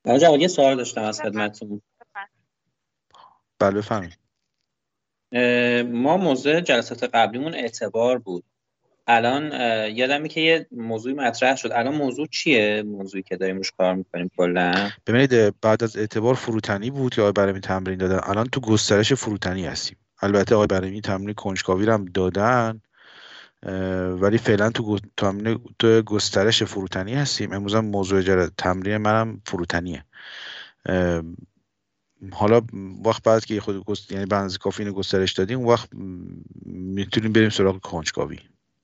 آقا یه سوال داشتم از خدمتتون. بله بفهمید. ما موضوع جلسات قبلیمون اعتبار بود. الان یادمه که یه موضوعی مطرح شد. الان موضوع چیه؟ موضوعی که داریم روش کار میکنیم کلا. ببینید بعد از اعتبار فروتنی بود که آقای برمی تمرین دادن، الان تو گسترش فروتنی هستیم. البته آقای برمی تمرین کنجکاوی رو هم دادن، ولی فعلا تو گسترش فروتنی هستیم. امروز هم موضوع تمرین منم فروتنیه. اه، حالا وقت بعد که خود یعنی به اندازه کافی اینو گسترش دادیم، اون وقت میتونیم بریم سراغ کنجکاوی.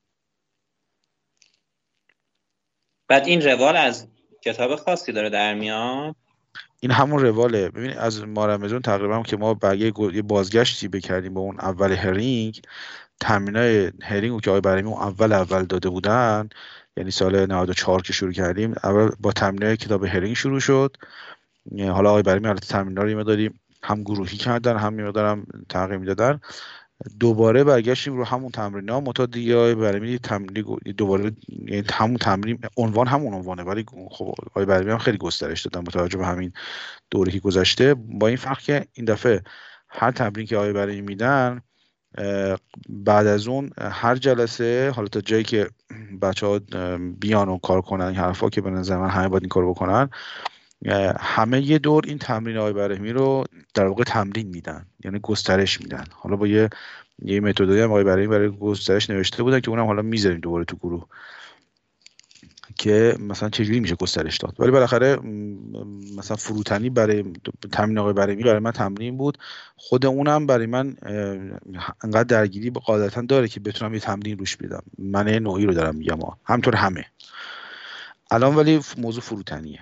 بعد این روال از کتاب خاصی داره در میاد؟ این همون رواله. ببینید از ماه رمضان تقریبا که ما برگه یه بازگشتی بکردیم به اون اول هرینگ، تمرینای هرینگ رو که آقای برمی اون اول داده بودن، یعنی سال 94 که شروع کردیم، اول با تمرینای کتاب هرینگ شروع شد. حالا آقای برمی البته تمرینا رو داریم هم گروهی کردن هم می‌دارم تغییر میدادن. دوباره برگشتیم رو همون تمرین‌ها، متا دیگه آقای برمی تمرین دوباره، یعنی همون تمرین عنوان همون عنوانه، ولی خب آقای برمی هم خیلی گسترش دادن با توجه به همین دوره که گذشته، با این فرق که این دفعه هر تمرین که آقای برمی میدن، بعد از اون هر جلسه، حالا تا جایی که بچه‌ها بیان و کار کنن، این حرفا که به نظر من همه باید این کارو بکنن، همه یه دور این تمرین آقای برهمی رو در واقع تمرین میدن، یعنی گسترش میدن. حالا با یه متدی هم آقای برهمی برای گسترش نوشته بودن که اونم حالا میذاریم دوباره تو گروه که مثلا چجوری میشه گسترش داد. ولی بالاخره مثلا فروتنی برای تمرین آقای برهمی برای من تمرین بود. خود اونم برای من انقدر درگیری قاعدتا داره که بتونم یه تمرین روش بدم. من نوعی رو دارم میگم، همطور همه الان، ولی موضوع فروتنیه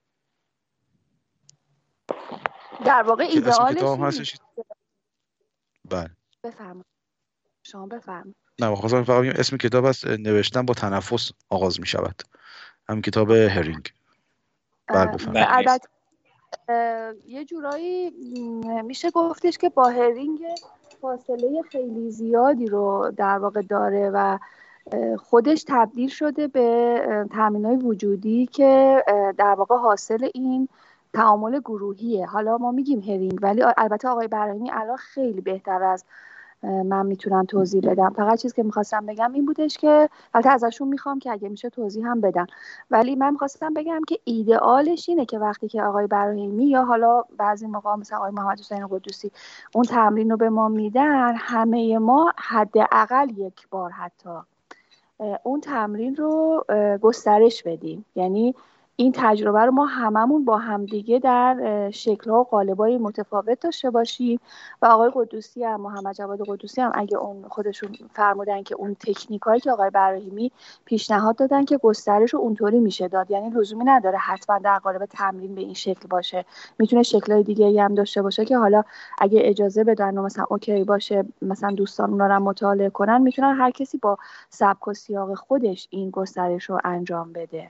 در واقع که اسم ایدئالش کتاب هم این. هستش. بله بفرمایید، شما بفرمایید. نه، خواستم فقط بگم اسم کتاب هست نوشتن با تنفس آغاز می شود، هم کتاب هرینگ. بله بفهم. بله. البته یه جورایی میشه گفتش که با هرینگ فاصله خیلی زیادی رو در واقع داره و خودش تبدیل شده به تمرین‌های وجودی که در واقع حاصل این تعامل گروهیه. حالا ما میگیم هرینگ، ولی البته آقای برهانی الان خیلی بهتر از من میتونم توضیح بدم. فقط چیزی که میخواستم بگم این بودش که البته ازشون میخوام که اگه میشه توضیح هم بدم، ولی من میخواستم بگم که ایدئالش اینه که وقتی که آقای براهیمی یا حالا بعضی موقع مثلا آقای محمد حسین قدوسی اون تمرین رو به ما میدن، همه ما حداقل یک بار حتی اون تمرین رو گسترش بدیم. یعنی این تجربه رو ما هممون با همدیگه در شکل‌ها و قالب‌های متفاوت داشته باشیم و آقای قدوسی هم، محمد جواد قدوسی هم، اگه اون خودشون فرمودن که اون تکنیکایی که آقای براهیمی پیشنهاد دادن که گسترش رو اونطوری میشه داد، یعنی لزومی نداره حتما در قالب تمرین به این شکل باشه، میتونه شکل‌های دیگه‌ای هم داشته باشه که حالا اگه اجازه بدن و مثلا اوکی باشه، مثلا دوستان اونا رو مطالعه کنن، میتونن هر کسی با سبک و سیاق خودش این گسترش رو انجام بده.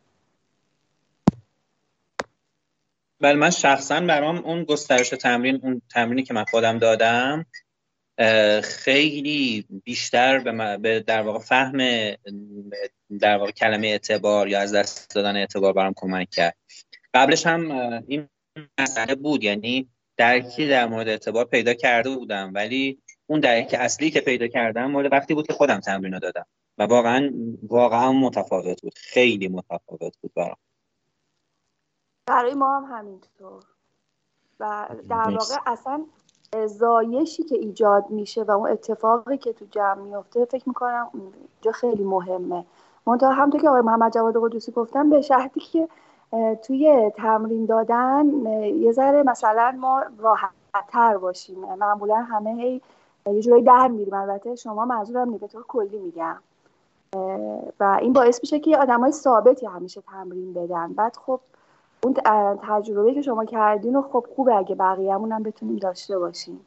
بله، من شخصا برام اون گسترش تمرین، اون تمرینی که من خودم دادم خیلی بیشتر به در واقع فهم در واقع کلمه اعتبار یا از دست دادن اعتبار برام کمک کرد. قبلش هم این مسئله بود، یعنی درکی در مورد اعتبار پیدا کرده بودم، ولی اون درک اصلی که پیدا کردم مورد وقتی بود که خودم تمرین رو دادم و واقعا متفاوت بود، خیلی متفاوت بود برام. برای ما هم همینطور و در واقع نیست. اصلا زایشی که ایجاد میشه و اون اتفاقی که تو جمع میفته فکر میکنم اینجا خیلی مهمه. منتها همونطور که آقای محمد جواد قدوسی گفتن، به شرطی که توی تمرین دادن یه ذره مثلا ما راحت تر باشیم. معمولا همه یه جورایی در میریم، البته شما منظورم نیست، به طور کلی میگم، و این باعث میشه که آدمای ثابتی همیشه تمرین بدن. بعد خب اون تجربه که شما کردین و خب خوبه اگه بقیه‌مون هم بتونیم داشته باشیم.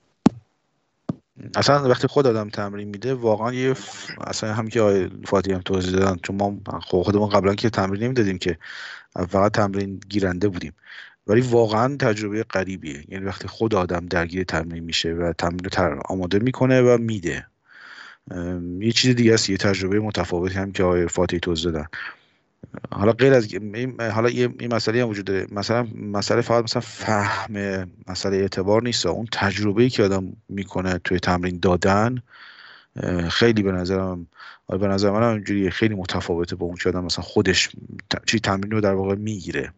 اصلا وقتی خود آدم تمرین میده واقعا اصلا هم که آقای فاتی هم توضیح دادن، چون ما خودمون قبلا که تمرین نمیدادیم که، فقط تمرین گیرنده بودیم، ولی واقعا تجربه غریبیه. یعنی وقتی خود آدم درگیر تمرین میشه و تمرین رو آماده میکنه و میده، یه چیز دیگه است، یه تجربه متفاوتی هم که آقای فاتی توضیح دادن. حالا غیر از حالا این مسئله هم وجود داره، مثلا مسئله فقط مثلا فهم مسئله اعتبار نیست، اون تجربه‌ای که آدم میکنه توی تمرین دادن خیلی به نظر من اینجوری خیلی متفاوته با اون که آدم مثلا خودش چی تمرین رو در واقع میگیره.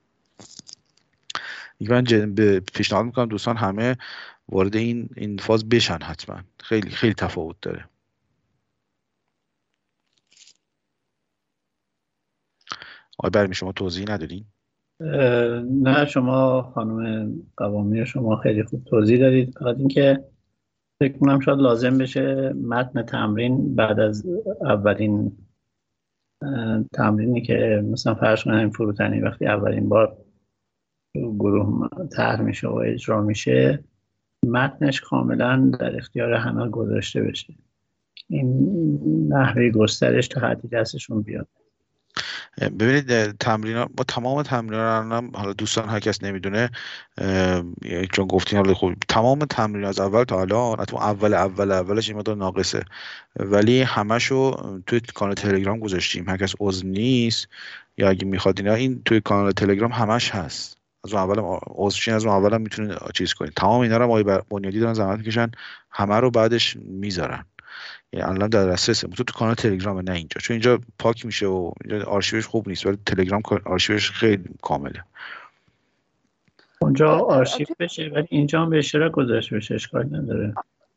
من به پیشنهاد میکنم دوستان همه وارد این فاز بشن، حتما خیلی خیلی تفاوت داره. آقای برمی شما توضیحی ندارین؟ نه شما خانم قوامی شما خیلی خوب توضیح دادید. فقط اینکه فکر کنم شاید لازم بشه متن تمرین بعد از اولین تمرینی که مثلا فرض کنیم این فروتنی وقتی اولین بار گروه طرح میشه و اجرا میشه متنش کاملا در اختیار همه گذاشته بشه، این نحوه گسترش تا حدی دستشون بیاد. ببینید تمرین با تمام تمرین هم حالا دوستان هر کس نمیدونه چون گفتین حالا خب تمام تمرین از اول تا الان حتی اولش این مقدار ناقصه، ولی همشو توی کانال تلگرام گذاشتیم، هر کس عضو نیست یا اگه میخواد اینا این توی کانال تلگرام همش هست، از اون اول عضوشین از اون اول هم میتونید چیز کنید. تمام اینا رو آقای بنیادی دارن زحمت میکشن، همه رو بعدش میذارن، یعنی الان در دسترسه تو کانال تلگرام، نه اینجا، چون اینجا پاک میشه و اینجا آرشیوش خوب نیست، ولی تلگرام آرشیوش خیلی کامله. اونجا آرشیو بشه ولی اینجا هم به اشتراک گذاشته بشه، اشکال نداره.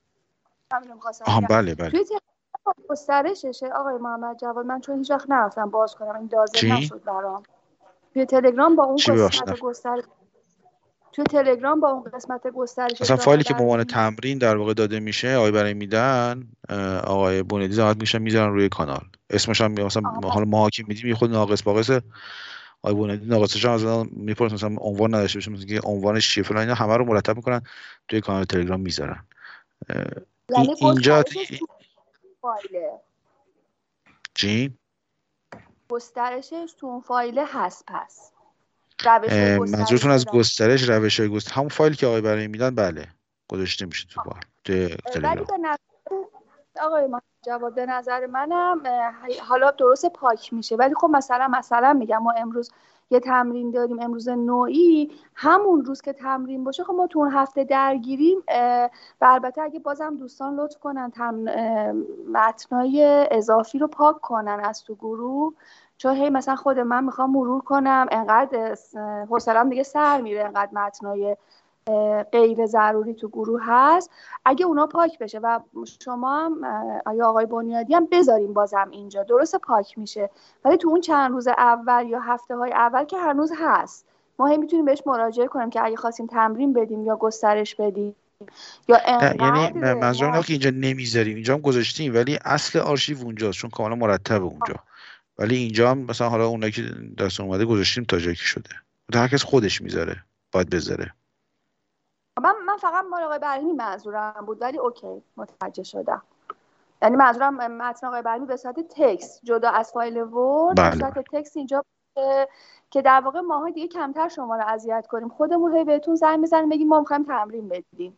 بله توی تلگرام گسترششه آقای محمد جواد، من چون هیچ وقت نرفتم باز کنم این لازم نشد برام. توی تلگرام با اون قسمت گسترش توی تلگرام با اون قسمت گسترش مثلا فایلی که به عنوان تمرین در واقع داده میشه آقای برای میدن آقای بنیادی زحمت میشن میذارن روی کانال، اسمش هم مثلا حالا ما که میدیم یه خود ناقص باقصه، آقای بنیادی ناقصش هم از اون میپرسن مثلا عنوان نداشته باشه، مثلا عنوانش چیه فلان، اینا همه رو مرتب میکنن توی کانال تلگرام میذارن. اینجا فایله چی؟ گسترشش تو اون فایل هست. پس منظورتون از گسترش روش‌های گسترش همون فایلی که آقای برای میدن بله گذاشته میشه تو تلگرام. ولی به نظر آقای جواد به نظر منم حالا درست پاک میشه، ولی خب مثلا میگم ما امروز یه تمرین داریم، امروز نوعی، همون روز که تمرین باشه خب ما تو اون هفته درگیریم و البته اگه بازم دوستان لطف کنن متنای اضافی رو پاک کنن از تو گروه، چون هی مثلا خود من میخوام مرور کنم انقدر حوصله‌ام دیگه سر میره، انقدر متنای غیر ضروری تو گروه هست. اگه اونا پاک بشه و شما هم یا آقای بنیادی هم بذاریم بازم اینجا درست پاک میشه، ولی تو اون چند روز اول یا هفته های اول که هنوز هست ما هم میتونیم بهش مراجعه کنیم که اگه خواستیم تمرین بدیم یا گسترش بدیم یا یعنی منظورم اینه که اینجا نمیذاریم، اینجا هم گذاشتیم ولی اصل آرشیو اونجاست چون کاملا مرتبه اونجا، ولی اینجا هم مثلا حالا اونایی که دست اومده گذاشتیم تا جایی که شده، هر کس خودش میذاره باید بذاره. من فقط مال آقای برهیمی منظورم بود، ولی اوکی متوجه شدم. یعنی منظورم متن آقای برهیمی به صورت تکست جدا از فایل ورد به صورت تکست اینجا که در واقع ماها دیگه کمتر شما رو اذیت کنیم، خودمون هی بهتون زنگ بزنیم بگیم ما می‌خوایم تمرین بدیم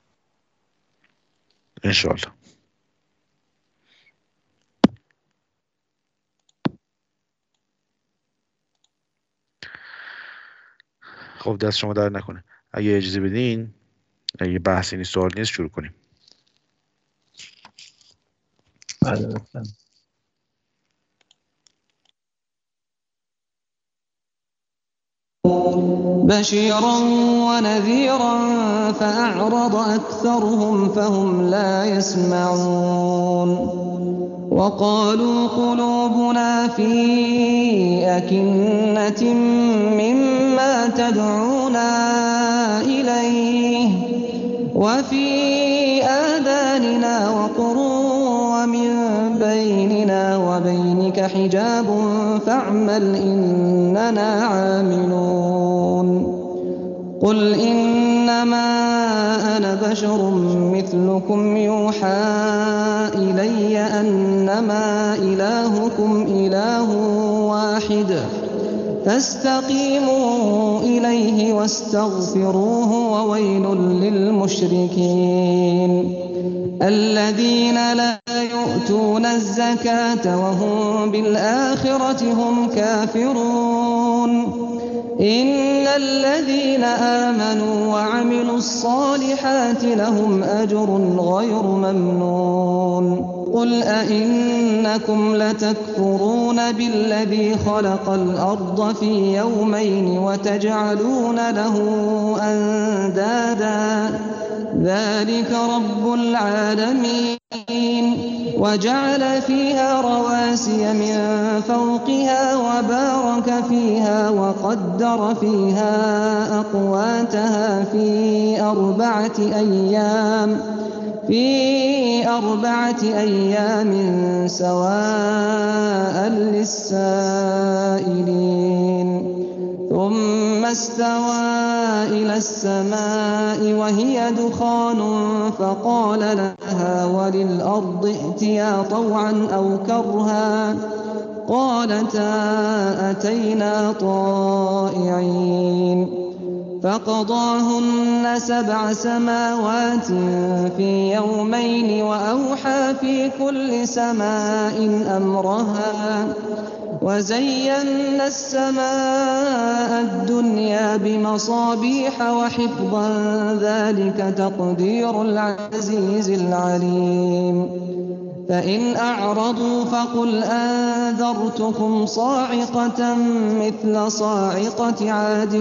ان شاء الله. خب دست شما در نکنه، اگه اجازه بدین اگه بحثی نیست سوال نیست شروع کنیم. بله بشيرا ونذيرا فأعرض أكثرهم فهم لا يسمعون وقالوا قلوبنا في أكنة مما تدعونا إليه وفي آذاننا وقر ومن بيننا وبينك حجاب فاعمل إننا عاملون قل إنما أنا بشر مثلكم يوحى إلي أنما إلهكم إله واحد فاستقيموا إليه واستغفروه وويل للمشركين الذين لا يؤتون الزكاة وهم بالآخرة هم كافرون إن الذين آمنوا وعملوا الصالحات لهم أجر غير ممنون قل أئنكم لتكفرون بالذي خلق الأرض في يومين وتجعلون له أندادا ذلك رب العالمين وجعل فيها رواسي من فوقها وبارك فيها وقدر فيها أقواتها في أربعة أيام سواء للسائلين ثم استوى إلى السماء وهي دخان فقال لها وللأرض ائتيا طوعا أو كرها قالتا أتينا طائعين فقضاهن 7 سماوات في يومين وأوحى في كل سماء أمرها وزينا السماء الدنيا بمصابيح وحفظا ذلك تقدير العزيز العليم فإن أعرضوا فقل أنذرتكم صاعقة مثل صاعقة عاد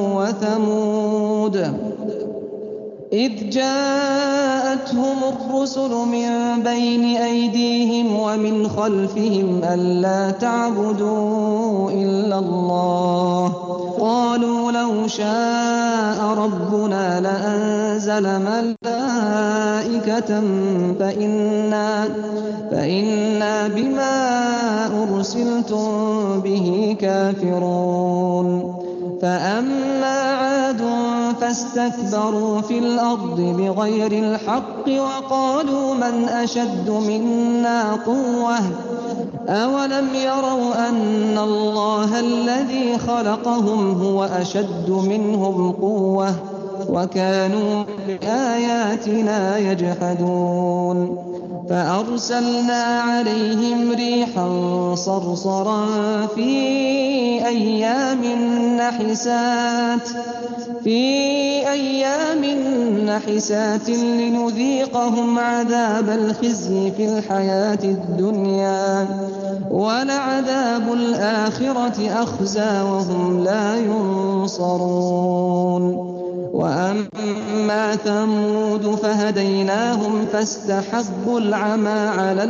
وثمود إذ جاءتهم الرسل من بين أيديهم ومن خلفهم ألا تعبدوا إلا الله قالوا لو شاء ربنا لأنزل ملائكة فإنا بما أرسلتم به كافرون فأما عاد فاستكبروا في الأرض بغير الحق وقالوا من أشد منا قوة أولم يروا أن الله الذي خلقهم هو أشد منهم قوة وكانوا بآياتنا يجحدون فأرسلنا عليهم ريحا صرصرا في أيام نحسات لنذيقهم عذاب الخزي في الحياة الدنيا ولعذاب الآخرة أخزى وهم لا ينصرون وأما ثمود فهديناهم فاستحبوا العمى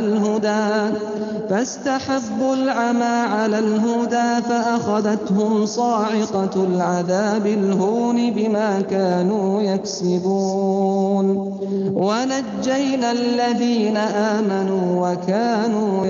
على الهدى فأخذتهم صاعقة العذاب الهون بما كانوا يكسبون ونجينا الذين آمنوا وكانوا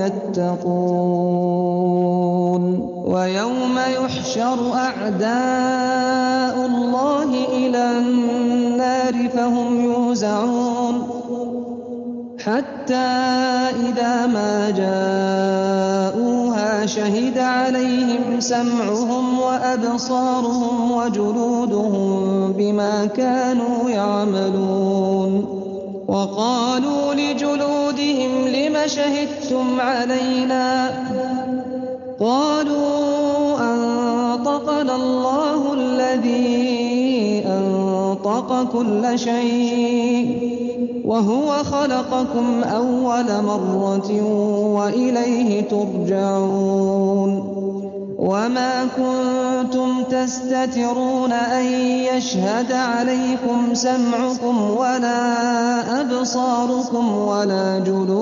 يتقون ويوم يحشر أعداء الله إلى النار فهم يوزعون حتى إذا ما جاءوها شهد عليهم سمعهم وأبصارهم وجلودهم بما كانوا يعملون وقالوا لجلودهم لم شهدتم علينا قالوا أنطقنا الله الذي أنطق كل شيء وهو خلقكم أول مرة وإليه ترجعون وما كنتم تستترون أن يشهد عليكم سمعكم ولا أبصاركم ولا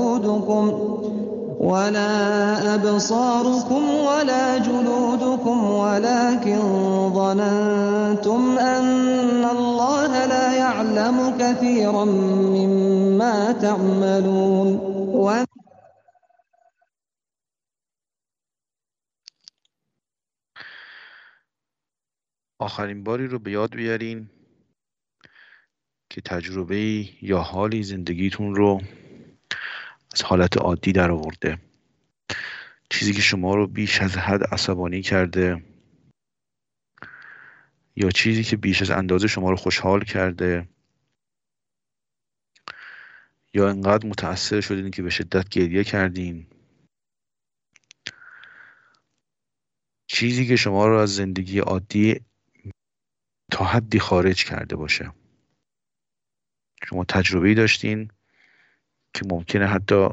جلودكم ولكن ظننتم أن الله لا يعلم كثيرا مما تعملون آخرین باری رو به یاد بیارین که تجربه یا حالی زندگیتون رو از حالت عادی در آورده، چیزی که شما رو بیش از حد عصبانی کرده یا چیزی که بیش از اندازه شما رو خوشحال کرده یا انقدر متأثر شدین که به شدت گریه کردین؟ چیزی که شما رو از زندگی عادی تا حدی خارج کرده باشه. شما تجربه‌ای داشتین که ممکنه حتی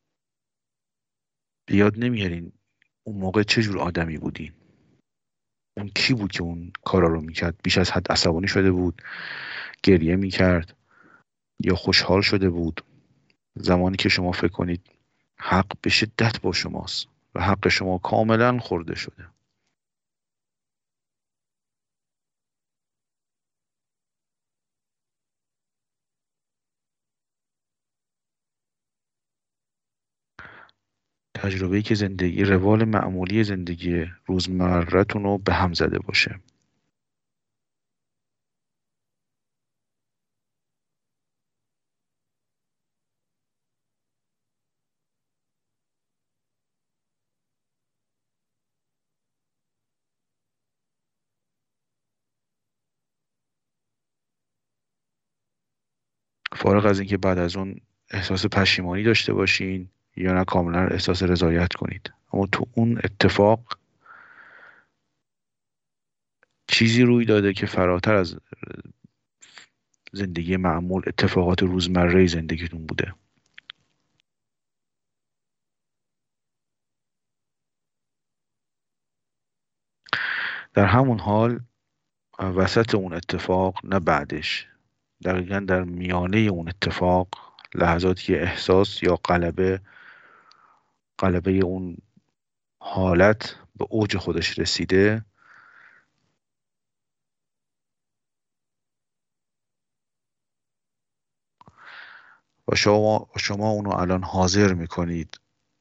بیاد نمیارین اون موقع چه جور آدمی بودین، اون کی بود که اون کارا رو میکرد، بیش از حد عصبانی شده بود، گریه میکرد یا خوشحال شده بود. زمانی که شما فکر کنید حق به شدت با شماست و حق شما کاملا خورده شده. تجربه‌ای که زندگی روال معمولی زندگی روزمره‌تون رو به هم زده باشه. فارغ از اینکه بعد از اون احساس پشیمانی داشته باشین یا نه کاملا احساس رضایت کنید، اما تو اون اتفاق چیزی روی داده که فراتر از زندگی معمول، اتفاقات روزمره زندگیتون بوده. در همون حال وسط اون اتفاق نه بعدش، دقیقا در میانه اون اتفاق، لحظاتی که احساس یا غلبه اون حالت به اوج خودش رسیده، و شما اونو الان حاضر میکنید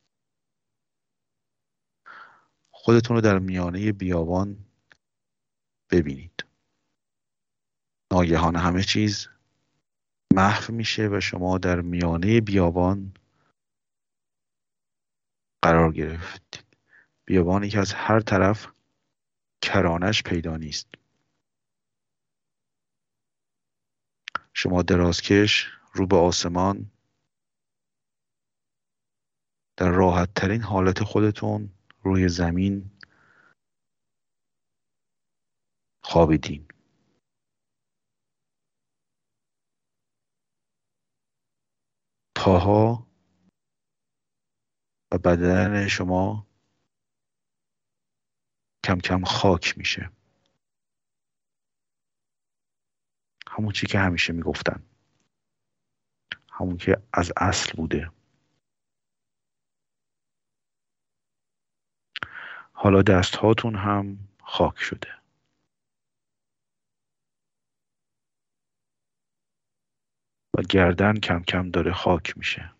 خودتون رو در میانه بیابان ببینید. ناگهان همه چیز محو میشه و شما در میانه بیابان قرار گرفتید. بیابانی که از هر طرف کرانش پیدا نیست. شما درازکش رو به آسمان در راحت ترین حالت خودتون روی زمین خوابیدین. پاها و بدن شما کم کم خاک میشه. همون چی که همیشه میگفتن، همون که از اصل بوده. حالا دست هاتون هم خاک شده و گردن کم کم داره خاک میشه.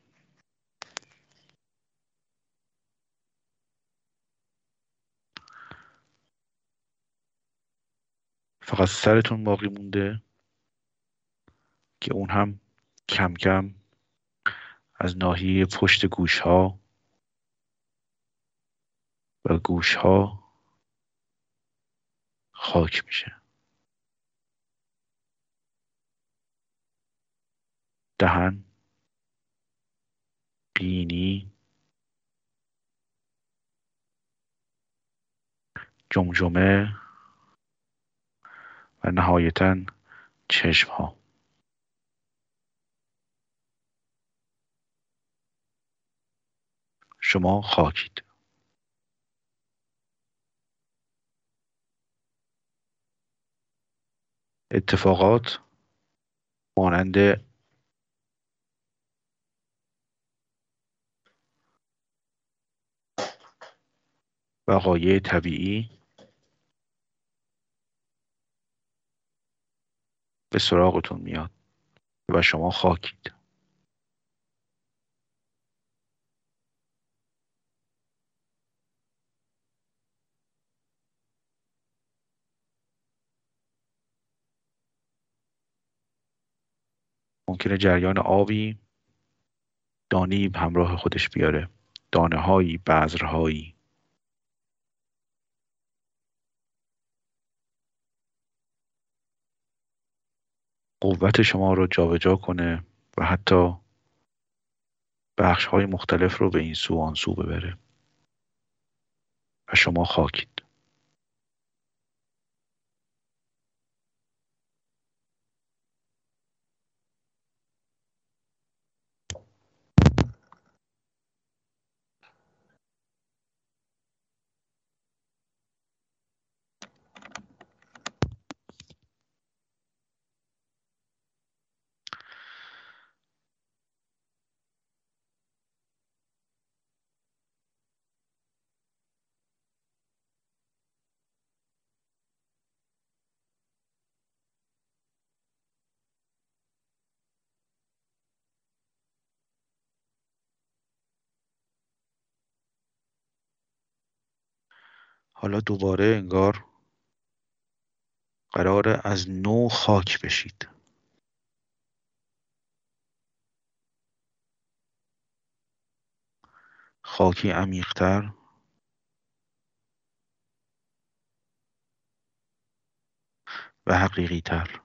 فقط سرتون باقی مونده که اون هم کم کم از ناحیه پشت گوشها و گوشها خاک میشه. دهن، بینی، جمجمه و نهایتاً چشمها. شما خاکید. اتفاقات مانند وقایع طبیعی به سراغتون میاد و شما خاکید. ممکنه جریان آبی دانه‌ای به همراه خودش بیاره، دانه‌هایی، بذرهایی. قوت شما رو جابجا کنه و حتی بخش‌های مختلف رو به این سو آن سو ببره و شما خاکید. حالا دوباره انگار قراره از نو خاک بشید. خاکی عمیق‌تر و حقیقی‌تر.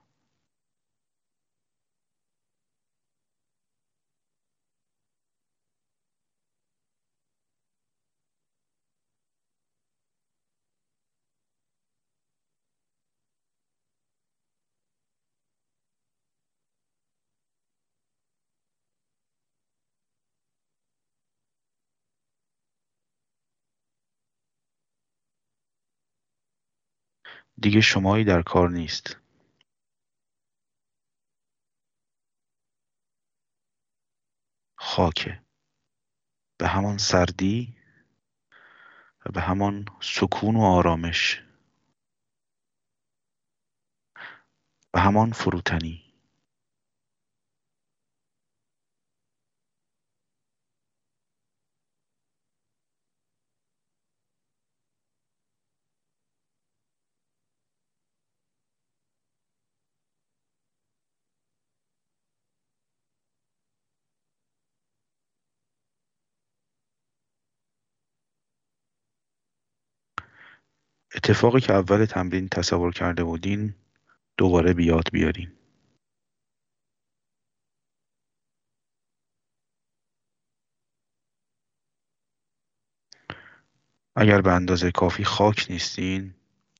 دیگه شمایی در کار نیست. خاکه، به همان سردی و به همان سکون و آرامش و همان فروتنی. اتفاقی که اول تمرین تصور کرده بودین دوباره بیاد بیارین. اگر به اندازه کافی خاک نیستین،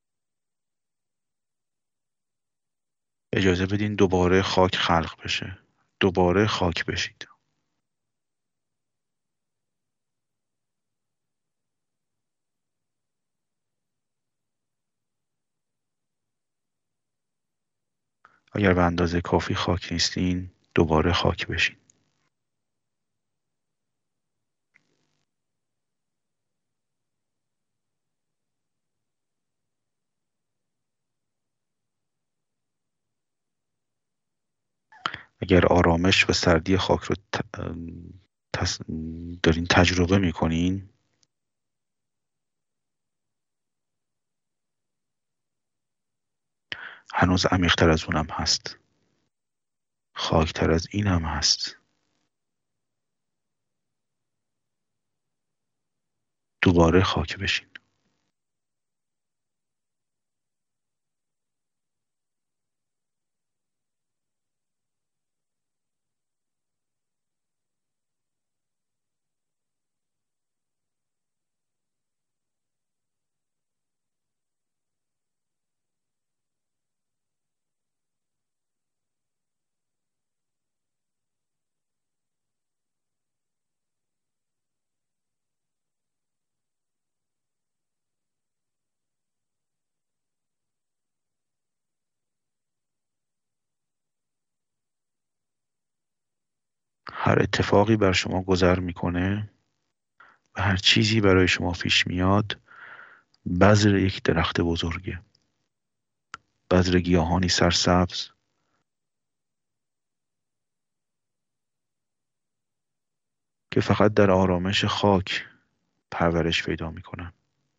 اجازه بدین دوباره خاک خلق بشه. دوباره خاک بشید. اگر به اندازه کافی خاک نیستین، دوباره خاک بشین. اگر آرامش و سردی خاک رو دارین تجربه میکنین، هنوز عمیق‌تر از اونم هست. خاکتر از این هم هست. دوباره خاک بشین. هر اتفاقی بر شما گذر میکنه و هر چیزی برای شما پیش میاد بذر یک درخت بزرگه. بذر گیاهانی سرسبز که فقط در آرامش خاک پرورش پیدا میکنن.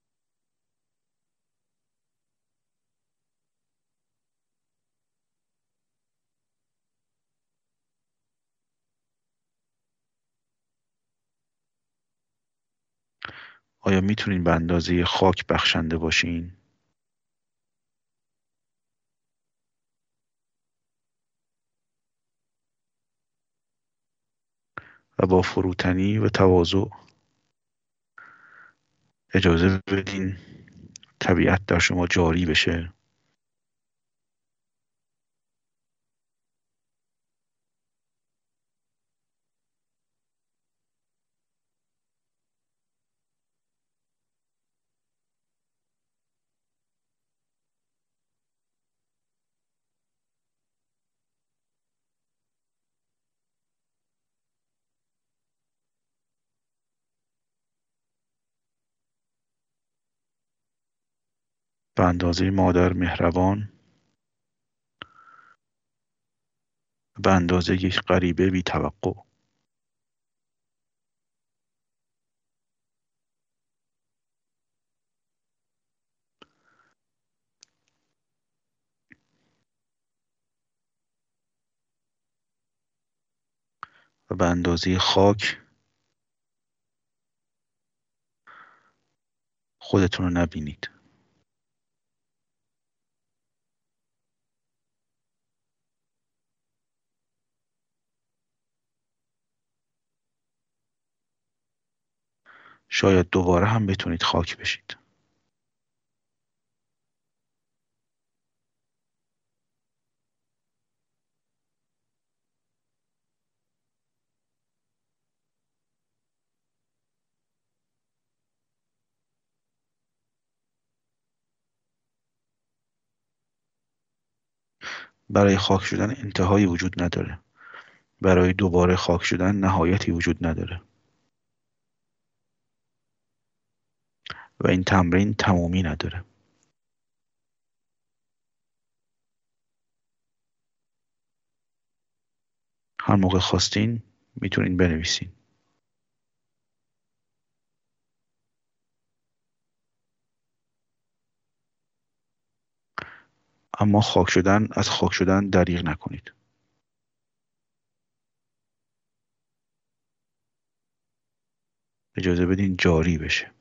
آیا میتونین به اندازه خاک بخشنده باشین؟ و با فروتنی و تواضع اجازه بدین طبیعت در شما جاری بشه به اندازه مادر مهربان، به اندازه یک غریبه بی توقع. و به اندازه خاک خودتون رو نبینید. شاید دوباره هم بتونید خاک بشید. برای خاک شدن انتهایی وجود نداره. برای دوباره خاک شدن نهایتی وجود نداره. و این تمرین تمومی نداره. هر موقع خواستین میتونین بنویسین. اما از خاک شدن دریغ نکنید. اجازه بدین جاری بشه.